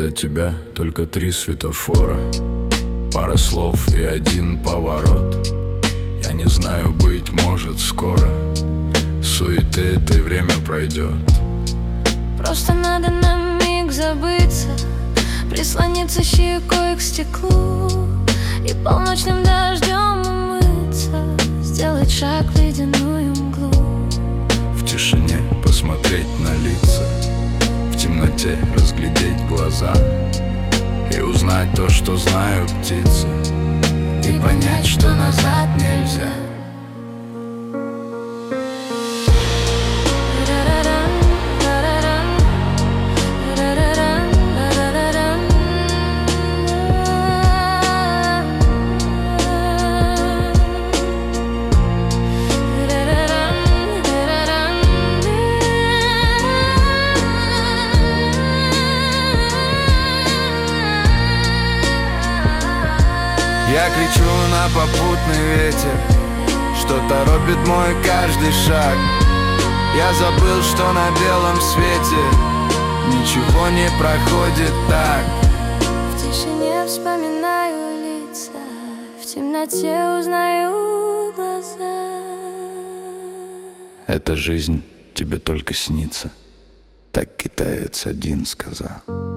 для тебя только 3 светофора, пара слов и 1 поворот. Я не знаю, быть может скоро суеты этой время пройдет. Просто надо на миг забыться, прислониться щекой к стеклу и полночным дождем умыться, сделать шаг в ледяную мглу. В тишине посмотреть на лица, в темноте разглядеть глаза и узнать то, что знают птицы, и понять, что назад нельзя. Я кричу на попутный ветер, что торопит мой каждый шаг. Я забыл, что на белом свете ничего не проходит так. В тишине вспоминаю лица, в темноте узнаю глаза. Эта жизнь тебе только снится, так китаец один сказал.